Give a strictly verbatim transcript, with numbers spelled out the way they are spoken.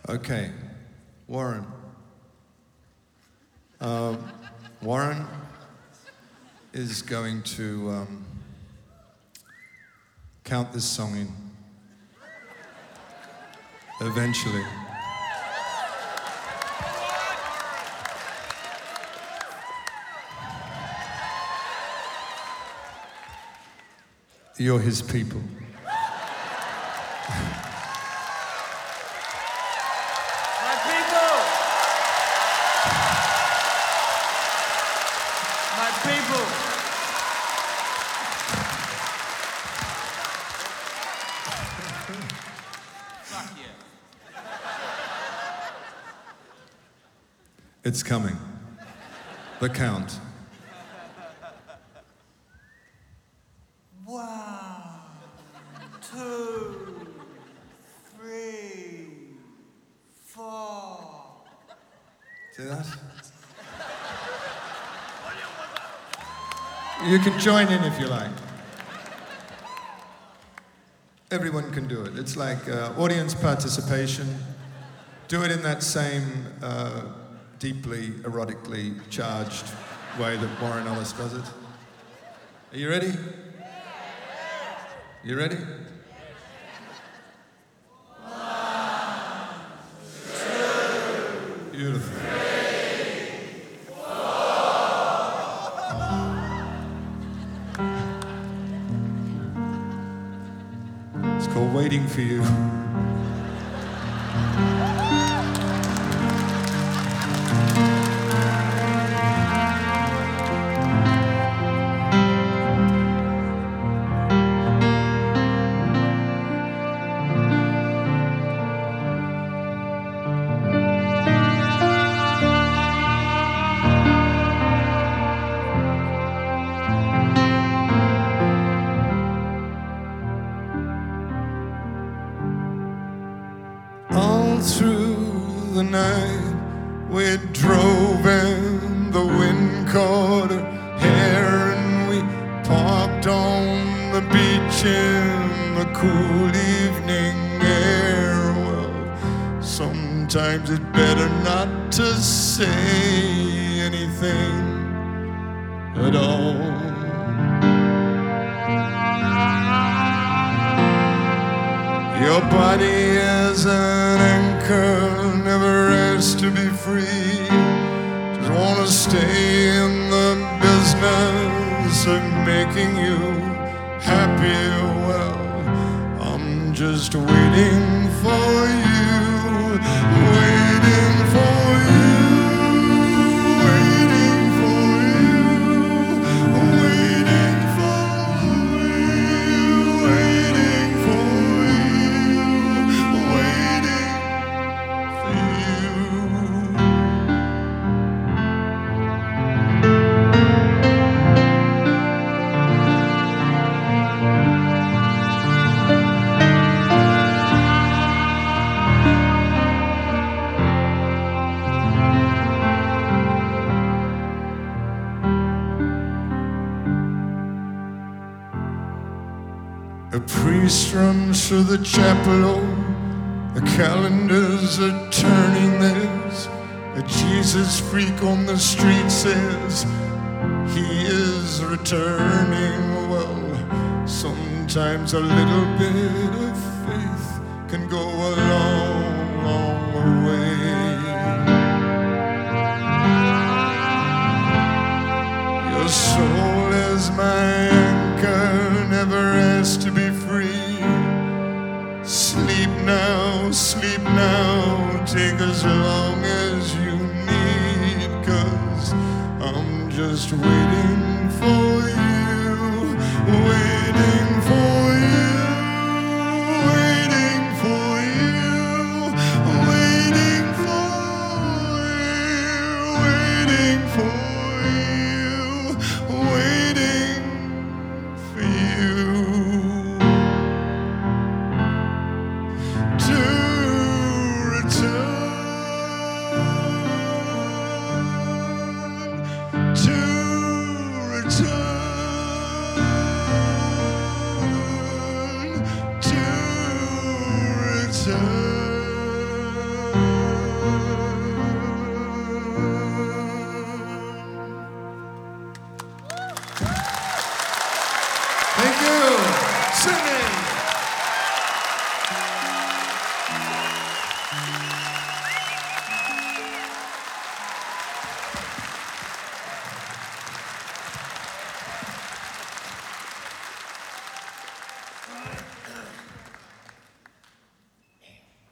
Okay, Warren. Uh, Warren is going to um, count this song in eventually. You're his people. My people! My people! Fuck yeah. It's coming. The count. One, two, three, four. See that? You can join in if you like. Everyone can do it. It's like uh, audience participation. Do it in that same uh, deeply erotically charged way that Warren Ellis does it. Are you ready? You ready? One, two, Beautiful. three, four. It's called Waiting for You. All through the night we drove and the wind caught her hair and we parked on the beach in the cool evening air. Well, sometimes it's better not to say anything at all. Your body is an anchor, never has to be free. Just wanna stay in the business of making you happy. Well, I'm just waiting for you, waiting for you, waiting for you, waiting for you, waiting for a priest runs through the chapel, oh, the calendars are turning. There's a Jesus freak on the street says he is returning. Well, sometimes a little bit of faith can go a long, long way. Your soul is my anchor, never has to be free. Sleep now, sleep now, take as long as you need, 'cause I'm just waiting for you, waiting for you, waiting for you, waiting for you, waiting for you, waiting for you. To return, to return, to return.